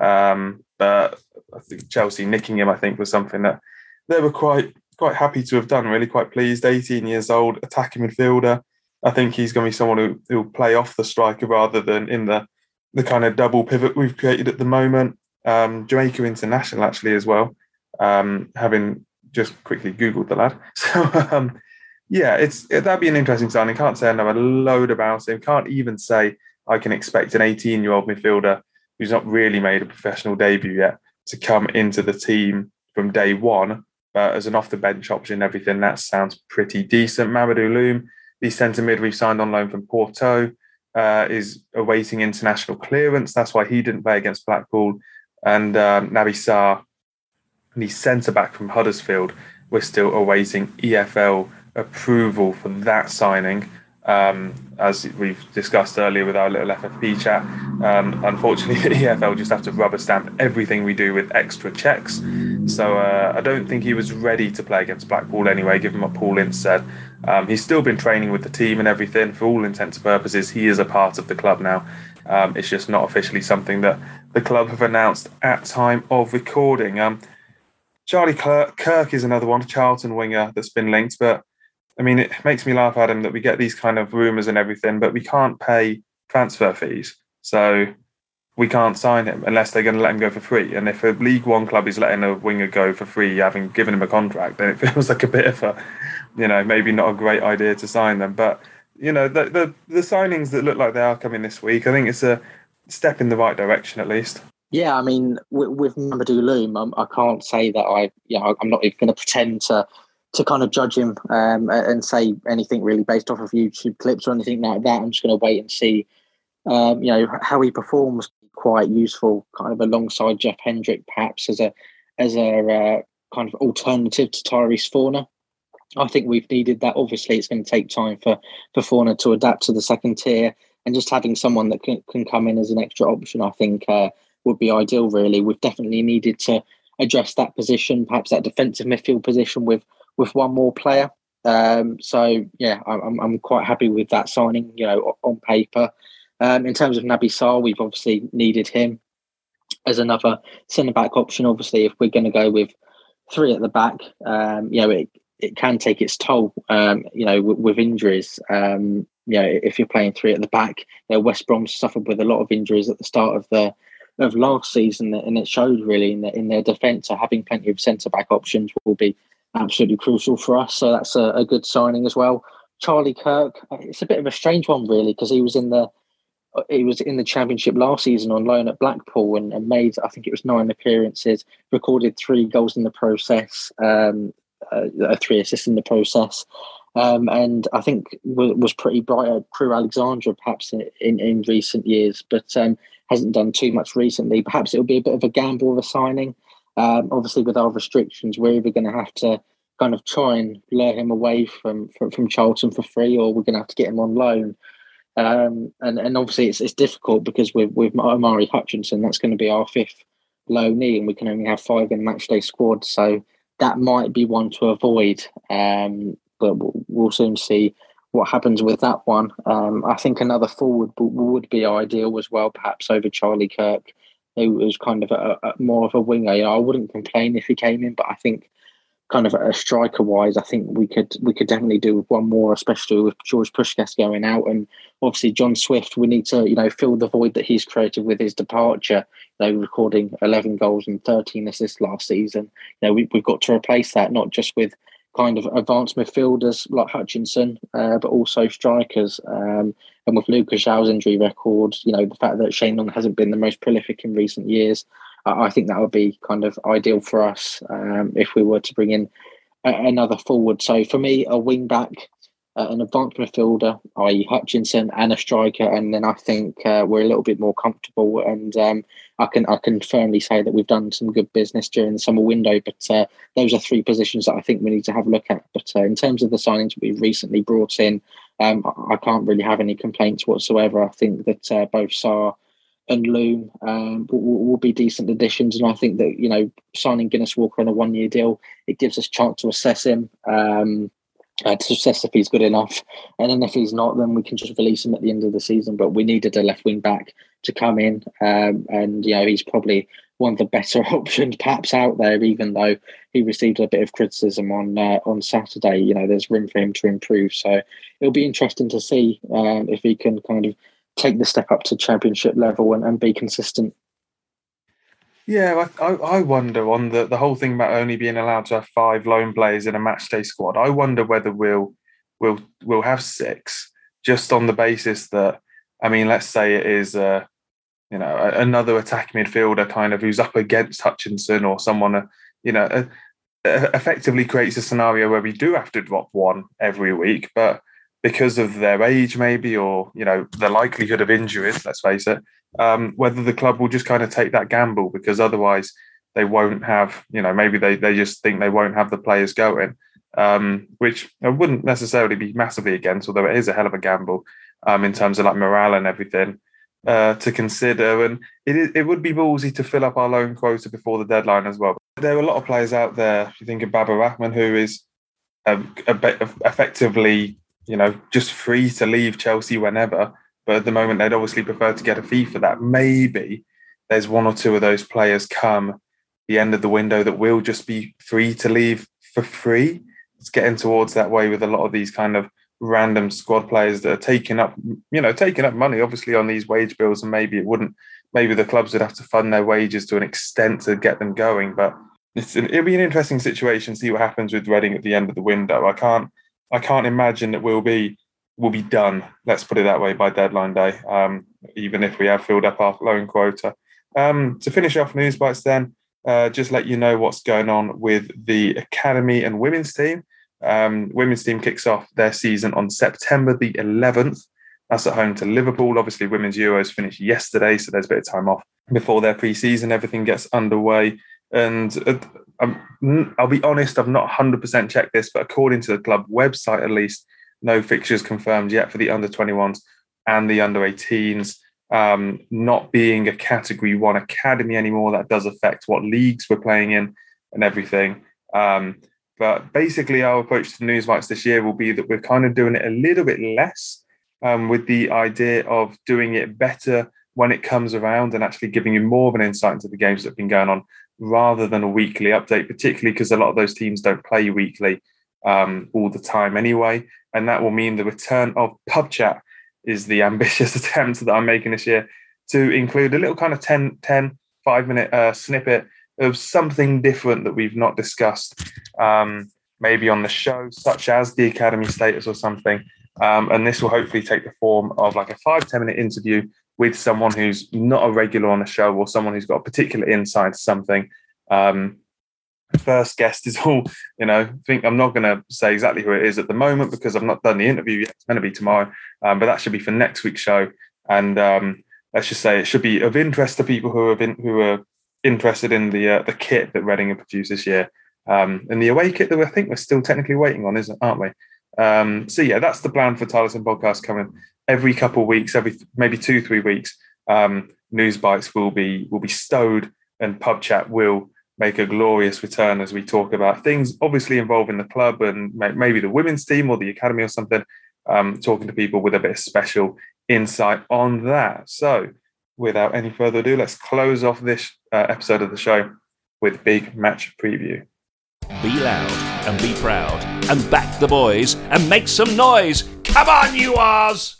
Um, but I think Chelsea nicking him, I think, was something that they were quite quite happy to have done, really quite pleased. eighteen years old, attacking midfielder. I think he's going to be someone who will play off the striker rather than in the, the kind of double pivot we've created at the moment. Um, Jamaica international, actually, as well, um, having just quickly Googled the lad. So, um, yeah, it's it, that'd be an interesting signing. Can't say I know a load about him. Can't even say I can expect an eighteen-year-old midfielder who's not really made a professional debut yet to come into the team from day one. But as an off-the-bench option and everything, that sounds pretty decent. Mamadou Loum, the centre mid we've signed on loan from Porto, uh, is awaiting international clearance. That's why he didn't play against Blackpool. And um, Naby Sarr, the centre-back from Huddersfield, we're still awaiting E F L approval for that signing. Um, as we've discussed earlier with our little F F P chat, um, unfortunately, E F L just have to rubber stamp everything we do with extra checks. So uh, I don't think he was ready to play against Blackpool anyway, given what Paul Ince said. Um, he's still been training with the team and everything. For all intents and purposes, he is a part of the club now. Um, it's just not officially something that the club have announced at time of recording. Um, Charlie Kirk is another one, Charlton winger that's been linked, but I mean, it makes me laugh at him that we get these kind of rumours and everything, but we can't pay transfer fees. So we can't sign him unless they're going to let him go for free. And if a League One club is letting a winger go for free, having given him a contract, then it feels like a bit of a, you know, maybe not a great idea to sign them. But, you know, the the, the signings that look like they are coming this week, I think it's a step in the right direction at least. Yeah, I mean, with, with Mamadou Loum, I'm, I can't say that I, you know, I'm not even going to pretend to to kind of judge him um, and say anything really based off of YouTube clips or anything like that. I'm just going to wait and see, um, you know, how he performs. Quite useful, kind of alongside Jeff Hendrick, perhaps as a as a uh, kind of alternative to Tyrese Forner. I think we've needed that. Obviously, it's going to take time for for Forner to adapt to the second tier, and just having someone that can, can come in as an extra option, I think, uh, would be ideal. Really, we've definitely needed to address that position, perhaps that defensive midfield position, with with one more player. Um, so yeah, I'm I'm quite happy with that signing. You know, on paper. Um, in terms of Naby Sarr, we've obviously needed him as another centre-back option. Obviously, if we're going to go with three at the back, um, you know, it, it can take its toll, um, you know, with, with injuries. Um, you know, if you're playing three at the back, you know, West Brom suffered with a lot of injuries at the start of the of last season, and it showed really in, the, in their defence. So having plenty of centre-back options will be absolutely crucial for us. So that's a, a good signing as well. Charlie Kirk, it's a bit of a strange one, really, because he was in the He was in the Championship last season on loan at Blackpool and, and made, I think it was nine appearances, recorded three goals in the process, um, uh, three assists in the process. Um, and I think was, was pretty bright at Crewe Alexandra perhaps in, in, in recent years, but um, hasn't done too much recently. Perhaps it'll be a bit of a gamble of a signing. Um, obviously, with our restrictions, we're either going to have to kind of try and lure him away from, from, from Charlton for free, or we're going to have to get him on loan. Um, and, and obviously it's it's difficult because with, with Omari Hutchinson, that's going to be our fifth low knee, and we can only have five in match day squad. So that might be one to avoid. Um, but we'll soon see what happens with that one. Um, I think another forward would be ideal as well, perhaps over Charlie Kirk, who was kind of a, a more of a winger. You know, I wouldn't complain if he came in, but I think kind of a striker wise, I think we could we could definitely do with one more, especially with George Puskas going out, and obviously John Swift. We need to you know fill the void that he's created with his departure. They were recording eleven goals and thirteen assists last season. You know, we, we've got to replace that, not just with kind of advanced midfielders like Hutchinson, uh, but also strikers. Um, and with Lucas Zhao's injury record, you know, the fact that Shane Long hasn't been the most prolific in recent years, uh, I think that would be kind of ideal for us um, if we were to bring in a- another forward. So for me, a wing back, uh, an advanced midfielder, that is. Hutchinson, and a striker, and then I think uh, we're a little bit more comfortable. And um, I can I can firmly say that we've done some good business during the summer window. But uh, those are three positions that I think we need to have a look at. But uh, in terms of the signings we've recently brought in, um, I can't really have any complaints whatsoever. I think that uh, both Sarr and Loom um, will, will be decent additions, and I think that you know signing Guinness Walker on a one-year deal, it gives us a chance to assess him. Um, Uh, to assess if he's good enough, and then if he's not, then we can just release him at the end of the season. But we needed a left wing back to come in, um, and you know he's probably one of the better options perhaps out there. Even though he received a bit of criticism on uh, on Saturday, you know there's room for him to improve. So it'll be interesting to see um, if he can kind of take the step up to championship level and, and be consistent. Yeah, I, I wonder on the, the whole thing about only being allowed to have five loan players in a matchday squad. I wonder whether we'll we'll we'll have six just on the basis that, I mean, let's say it is uh, you know another attacking midfielder kind of who's up against Hutchinson or someone uh, you know uh, effectively creates a scenario where we do have to drop one every week, but because of their age maybe, or you know the likelihood of injuries, let's face it, um, whether the club will just kind of take that gamble, because otherwise they won't have, you know, maybe they, they just think they won't have the players going, um, which I wouldn't necessarily be massively against, although it is a hell of a gamble um, in terms of like morale and everything uh, to consider. And it is, it would be ballsy to fill up our loan quota before the deadline as well. But there are a lot of players out there. If you think of Baba Rahman, who is a, a bit effectively, you know, just free to leave Chelsea whenever. But at the moment, they'd obviously prefer to get a fee for that. Maybe there's one or two of those players come the end of the window that will just be free to leave for free. It's getting towards that way with a lot of these kind of random squad players that are taking up, you know, taking up money, obviously, on these wage bills. And maybe it wouldn't, maybe the clubs would have to fund their wages to an extent to get them going. But it's an, it'll be an interesting situation, see what happens with Reading at the end of the window. I can't, I can't imagine that we'll be we'll be done, let's put it that way, by deadline day, um, even if we have filled up our loan quota. Um, to finish off News Bites then, uh, just let you know what's going on with the academy and women's team. Um, women's team kicks off their season on September the eleventh. That's at home to Liverpool. Obviously, Women's Euros finished yesterday, so there's a bit of time off before their pre-season. Everything gets underway. And uh, I'm, I'll be honest, I've not one hundred percent checked this, but according to the club website at least, no fixtures confirmed yet for the under twenty-ones and the under eighteens. Um, not being a Category one academy anymore, that does affect what leagues we're playing in and everything. Um, but basically, our approach to News Bites this year will be that we're kind of doing it a little bit less, um, with the idea of doing it better when it comes around and actually giving you more of an insight into the games that have been going on, rather than a weekly update, particularly because a lot of those teams don't play weekly um, all the time anyway. And that will mean the return of Pub Chat is the ambitious attempt that I'm making this year, to include a little kind of ten, ten five minute uh, snippet of something different that we've not discussed, um, maybe on the show, such as the academy status or something. Um, and this will hopefully take the form of like a five, ten minute interview with someone who's not a regular on the show, or someone who's got a particular insight to something. Um, first guest is all, you know, I think I'm not going to say exactly who it is at the moment because I've not done the interview yet. It's going to be tomorrow, um, but that should be for next week's show. And um, let's just say it should be of interest to people who have in, who are interested in the uh, the kit that Reading have produced this year, um, and the away kit that I think we're still technically waiting on, isn't aren't we? Um, so yeah, that's the plan for Tylerson Podcast coming every couple of weeks, every maybe two, three weeks, um, news bites will be will be stowed, and Pub Chat will make a glorious return as we talk about things obviously involving the club and maybe the women's team or the academy or something, um, talking to people with a bit of special insight on that. So without any further ado, let's close off this uh, episode of the show with big match preview. Be loud and be proud and back the boys and make some noise. Come on, you R's!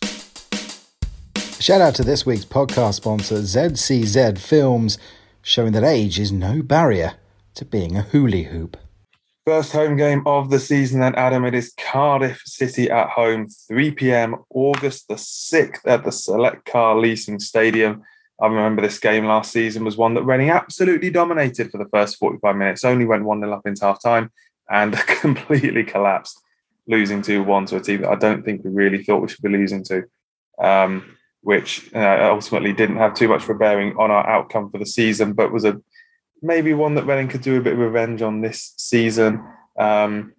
Shout out to this week's podcast sponsor, Z C Z Films, showing that age is no barrier to being a hula hoop. First home game of the season then, Adam. It is Cardiff City at home, three p.m, August the sixth at the Select Car Leasing Stadium. I remember this game last season was one that Reading absolutely dominated for the first forty-five minutes, only went one nil up into half-time and completely collapsed, losing two one to a team that I don't think we really thought we should be losing to, um, which uh, ultimately didn't have too much of a bearing on our outcome for the season, but was a maybe one that Reading could do a bit of revenge on this season. Um,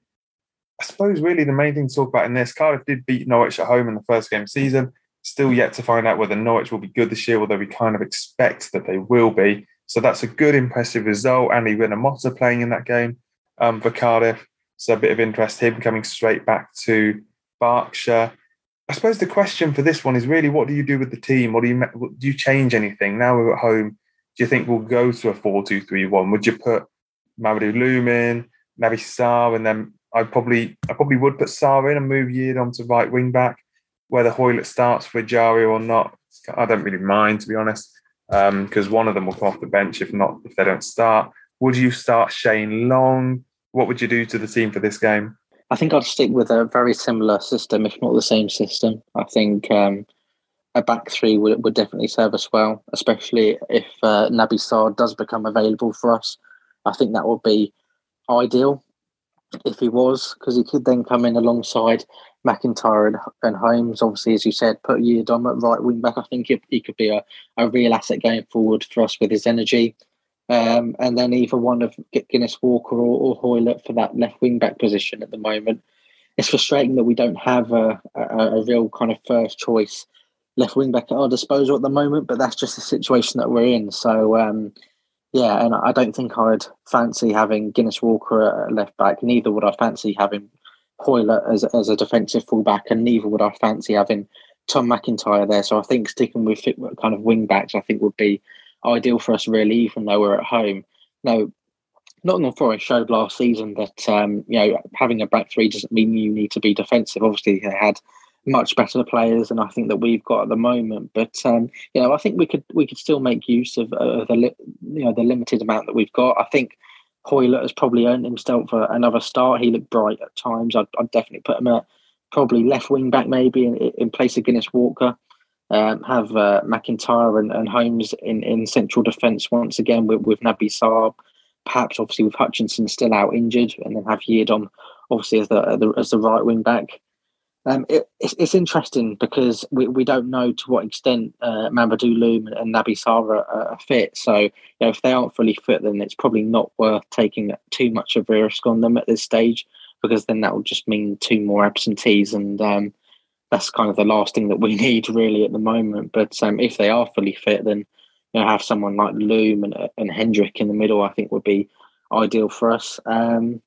I suppose really the main thing to talk about in this, Cardiff did beat Norwich at home in the first game of the season. Still yet to find out whether Norwich will be good this year, although we kind of expect that they will be. So that's a good, impressive result. Andy Winnamotta playing in that game um, for Cardiff. So a bit of interest, him coming straight back to Berkshire. I suppose the question for this one is really, what do you do with the team? What do you do you change anything? Now we're at home, do you think we'll go to a four two three one? Would you put Mamadou Loum in, Naby Sarr, and then I probably I probably would put Sarr in and move Yiadom to right wing back, whether Hoylett starts for Ejaria or not? I don't really mind, to be honest, because um, one of them will come off the bench if not if they don't start. Would you start Shane Long? What would you do to the team for this game? I think I'd stick with a very similar system, if not the same system. I think um, a back three would, would definitely serve us well, especially if uh, Naby Sarr does become available for us. I think that would be ideal if he was, because he could then come in alongside McIntyre and, and Holmes. Obviously, as you said, put Yiadom at right wing back. I think he, he could be a, a real asset going forward for us with his energy. Um, and then either one of Guinness Walker or, or Hoylett for that left wing back position at the moment. It's frustrating that we don't have a, a, a real kind of first choice left wing back at our disposal at the moment, but that's just the situation that we're in. So, um, yeah, and I don't think I'd fancy having Guinness Walker at left back. Neither would I fancy having Hoylett as, as a defensive fullback, and neither would I fancy having Tom McIntyre there. So I think sticking with kind of wing backs, I think would be ideal for us, really, even though we're at home. Now, Nottingham Forest showed last season that um, you know, having a back three doesn't mean you need to be defensive. Obviously, they had much better players than I think that we've got at the moment. But um, you know, I think we could we could still make use of uh, the li- you know the limited amount that we've got. I think Hoylett has probably earned himself for another start. He looked bright at times. I'd, I'd definitely put him at probably left wing back, maybe in, in place of Guinness Walker. Um, have uh, McIntyre and, and Holmes in, in central defence once again with, with Naby Sarr, perhaps obviously with Hutchinson still out injured, and then have Yiadom obviously as the, the as the right wing back. Um, it, it's, it's interesting because we, we don't know to what extent uh, Mamadou Loum and, and Naby Sarr are, are fit. So you know, if they aren't fully fit, then it's probably not worth taking too much of a risk on them at this stage, because then that will just mean two more absentees, and um, that's kind of the last thing that we need really at the moment. But um, if they are fully fit, then you know, have someone like Loum and, and Hendrick in the middle, I think would be ideal for us. Um,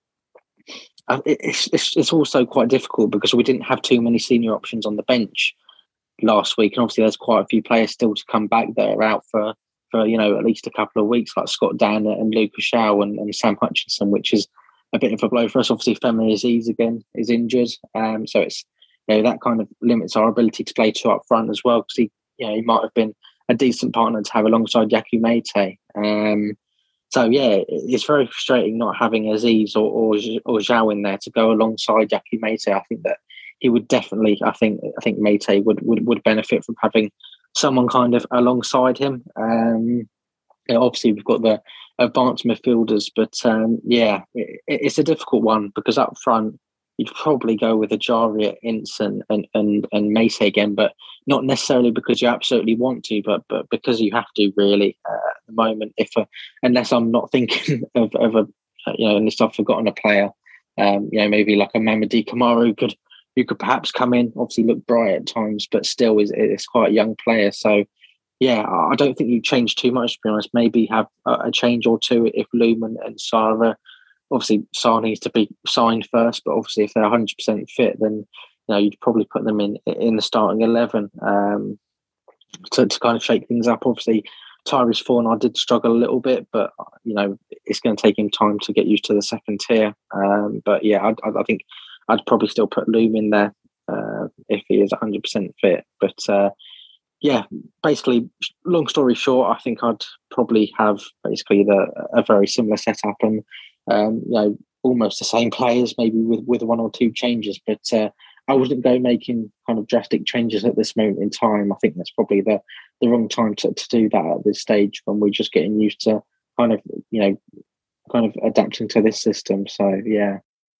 it's, it's it's also quite difficult because we didn't have too many senior options on the bench last week, and obviously there's quite a few players still to come back that are out for, for you know at least a couple of weeks, like Scott Dann and Lucas Shaw and, and Sam Hutchinson, which is a bit of a blow for us. Obviously, Femi Aziz again is injured, um, so it's you know that kind of limits our ability to play two up front as well, because he you know he might have been a decent partner to have alongside Yaku Meite. Um, so yeah, it's very frustrating not having Aziz or or, or Zhao in there to go alongside Yaku Meite. I think that he would definitely. I think I think Meite would, would would benefit from having someone kind of alongside him. Um, you know, obviously we've got the advanced midfielders, but um, yeah, it, it's a difficult one because up front you'd probably go with Ejaria, Ince and and and, and Meite again, but not necessarily because you absolutely want to, but but because you have to really uh, at the moment. If a, unless I'm not thinking of, of a you know unless I've forgotten a player, um, you know maybe like a Mamadi Kamara who could who could perhaps come in, obviously look bright at times, but still is is quite a young player. So, yeah, I don't think you change too much, to be honest. Maybe have a, a change or two if Loom and, and Sarr, obviously Sarr needs to be signed first, but obviously if they're one hundred percent fit, then you know you'd probably put them in in the starting eleven um, to, to kind of shake things up. Obviously, Tyrese Fornal did struggle a little bit, but you know it's going to take him time to get used to the second tier. Um, but yeah, I, I think I'd probably still put Loom in there uh, if he is one hundred percent fit. But uh, yeah, basically, long story short, I think I'd probably have basically the, a very similar setup and um, you know almost the same players, maybe with, with one or two changes. But uh, I wouldn't go making kind of drastic changes at this moment in time. I think that's probably the, the wrong time to, to do that at this stage when we're just getting used to kind of you know kind of adapting to this system. So yeah.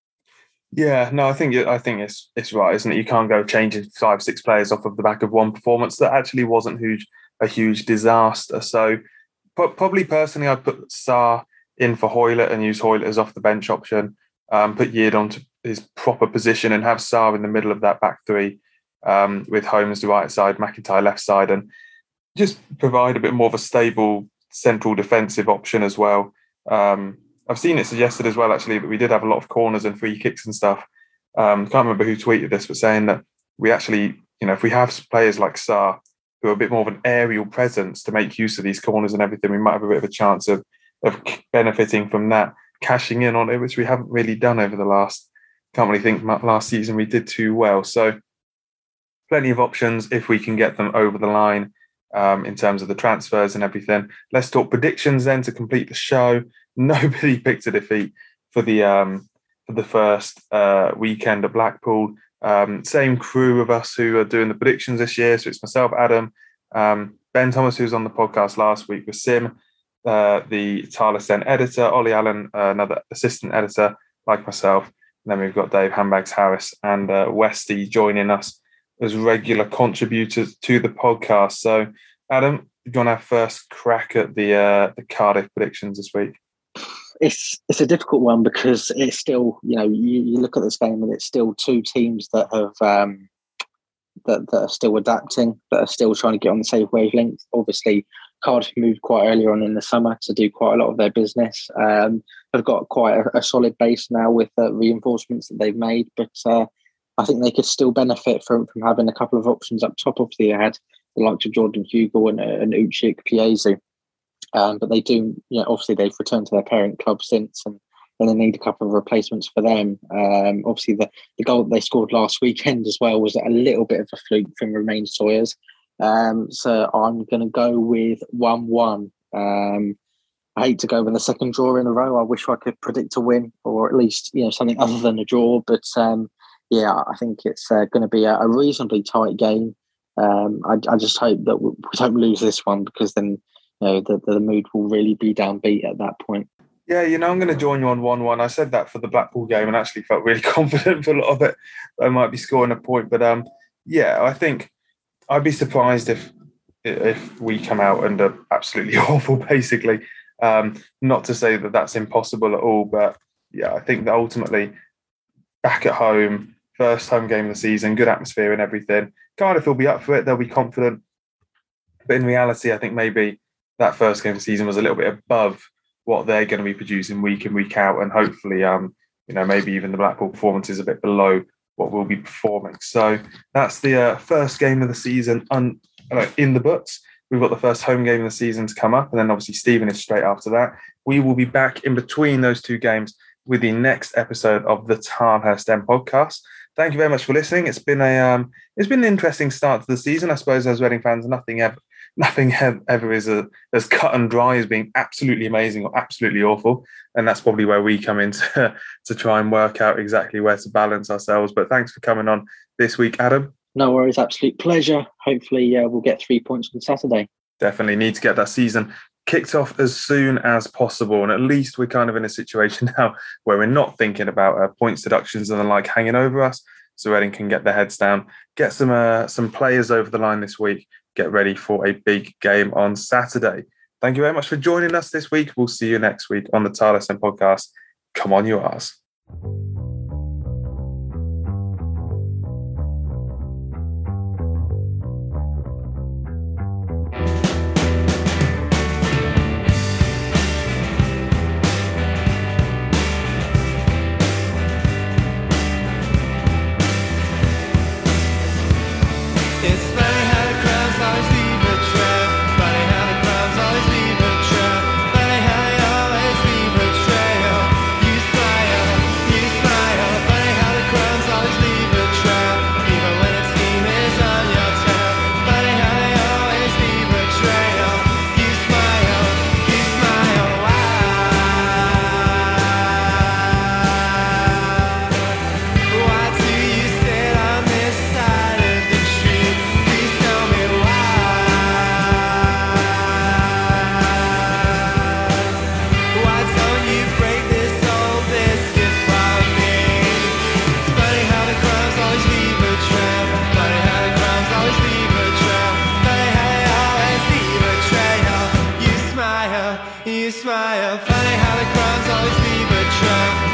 Yeah, no, I think I think it's it's right, isn't it? You can't go changing five, six players off of the back of one performance that actually wasn't huge, a huge disaster. So, probably personally, I'd put Sarr in for Hoylett and use Hoylett as off the bench option. Um, put Yeard onto his proper position and have Sarr in the middle of that back three, um, with Holmes the right side, McIntyre left side, and just provide a bit more of a stable central defensive option as well. Um, I've seen it suggested as well, actually, that we did have a lot of corners and free kicks and stuff. Um, can't remember who tweeted this, but saying that we actually, you know, if we have players like Sarr who are a bit more of an aerial presence to make use of these corners and everything, we might have a bit of a chance of of benefiting from that, cashing in on it, which we haven't really done over the last, can't really think last season we did too well. So plenty of options if we can get them over the line um, in terms of the transfers and everything. Let's talk predictions then to complete the show. Nobody picked a defeat for the um, for the first uh, weekend at Blackpool. Um, same crew of us who are doing the predictions this year. So it's myself, Adam, um, Ben Thomas, who was on the podcast last week with Sim, uh, the Thales Den editor, Ollie Allen, uh, another assistant editor like myself. And then we've got Dave Handbags Harris and uh, Westy joining us as regular contributors to the podcast. So, Adam, do you want to have first crack at the uh, the Cardiff predictions this week? It's it's a difficult one because it's still, you know, you, you look at this game and it's still two teams that have um, that, that are still adapting, that are still trying to get on the same wavelength. Obviously, Cardiff moved quite earlier on in the summer to do quite a lot of their business. Um, they've got quite a, a solid base now with the reinforcements that they've made, but uh, I think they could still benefit from from having a couple of options up top. Obviously, they had the likes of Jordan Hugill and, and Uche Ikpeazu. Um, but they do, you know, obviously they've returned to their parent club since, and, and they need a couple of replacements for them. Um, obviously, the, the goal that they scored last weekend as well was a little bit of a fluke from Romain Sawyers. Um, so I'm going to go with one one. Um, I hate to go with a second draw in a row. I wish I could predict a win or at least, you know, something other than a draw. But um, yeah, I think it's uh, going to be a, a reasonably tight game. Um, I, I just hope that we don't lose this one because then, you know, the, the mood will really be downbeat at that point. Yeah, you know, I'm going to join you on one one. I said that for the Blackpool game and actually felt really confident for a lot of it. I might be scoring a point. But um, yeah, I think I'd be surprised if if we come out and are absolutely awful, basically. Um, not to say that that's impossible at all. But yeah, I think that ultimately back at home, first home game of the season, good atmosphere and everything. Cardiff will be up for it. They'll be confident. But in reality, I think maybe that first game of the season was a little bit above what they're going to be producing week in, week out. And hopefully, um, you know, maybe even the Blackpool performance is a bit below what we'll be performing. So that's the uh, first game of the season un- uh, in the books. We've got the first home game of the season to come up. And then obviously Stephen is straight after that. We will be back in between those two games with the next episode of the Tilehurst End podcast. Thank you very much for listening. It's been a um, it's been an interesting start to the season. I suppose as Reading fans, nothing ever nothing ever is a, as cut and dry as being absolutely amazing or absolutely awful. And that's probably where we come in to, to try and work out exactly where to balance ourselves. But thanks for coming on this week, Adam. No worries, absolute pleasure. Hopefully uh, we'll get three points on Saturday. Definitely need to get that season kicked off as soon as possible. And at least we're kind of in a situation now where we're not thinking about uh, points deductions and the like hanging over us. So Reading can get their heads down, get some uh, some players over the line this week, get ready for a big game on Saturday. Thank you very much for joining us this week. We'll see you next week on the Tilehurst End podcast. Come on, you Rs. smile, you smile. Funny how the crowds always leave a trail.